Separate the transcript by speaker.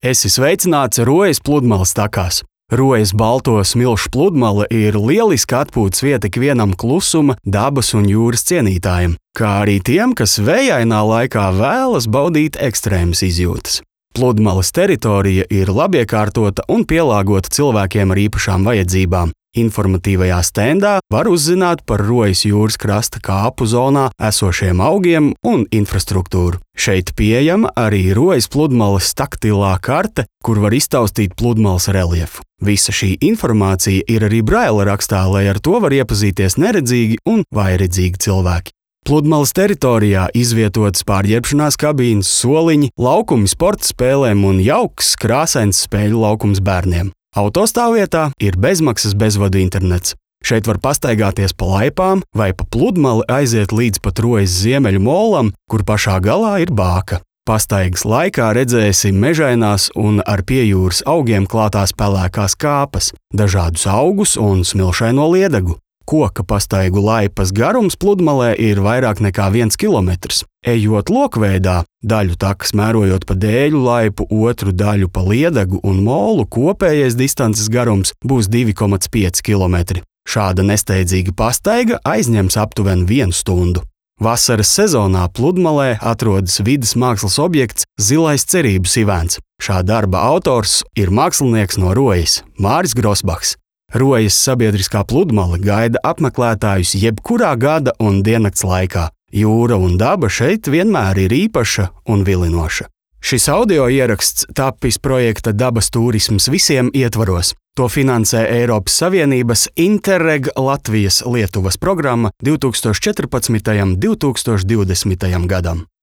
Speaker 1: Esi sveicināts Rojas pludmales takās. Rojas balto smilšu pludmale ir lieliska atpūtas vieta ikvienam klusuma, dabas un jūras cienītājam, kā arī tiem, kas vējainā laikā vēlas baudīt ekstrēmas izjūtas. Pludmales teritorija ir labiekārtota un pielāgota cilvēkiem ar īpašām vajadzībām. Informatīvajā stendā var uzzināt par Rojas jūras krasta kāpu zonā esošiem augiem un infrastruktūru. Šeit pieejama arī Rojas pludmales taktilā karte, kur var iztaustīt pludmales reljefu. Visa šī informācija ir arī braila rakstā, lai ar to var iepazīties neredzīgi un vājredzīgi cilvēki. Pludmales teritorijā izvietotas pārģērbšanās kabīnes, soliņi, laukumi sporta spēlēm un jauks, krāsains spēļu laukums bērniem. Autostāvvietā ir bezmaksas bezvadu internets. Šeit var pastaigāties pa laipām vai pa pludmali aiziet līdz pat Rojas ziemeļu molam, kur pašā galā ir bāka. Pastaigas laikā redzēsi mežainās un ar piejūras augiem klātās pelēkās kāpas, dažādus augus un smilšaino liedagu. Koka pastaigu laipas garums pludmalē ir vairāk nekā 1 kilometrs. Ejot lokveidā, daļu takas mērojot pa dēļu laipu, otru daļu pa liedagu un molu, kopējais distances garums būs 2,5 km. Šāda nesteidzīga pastaiga aizņems aptuveni 1 stundu. Vasaras sezonā pludmalē atrodas vides mākslas objekts Zilais cerības ivēns. Šā darba autors ir mākslinieks no Rojas, Māris Grosbachs. Rojas sabiedriskā pludmale gaida apmeklētājus jebkurā gada un diennakts laikā. Jūra un daba šeit vienmēr ir īpaša un vilinoša. Šis audio ieraksts tapis projekta Dabas turisms visiem ietvaros. To finansē Eiropas Savienības Interreg Latvijas-Lietuvas programma 2014. un 2020. gadam.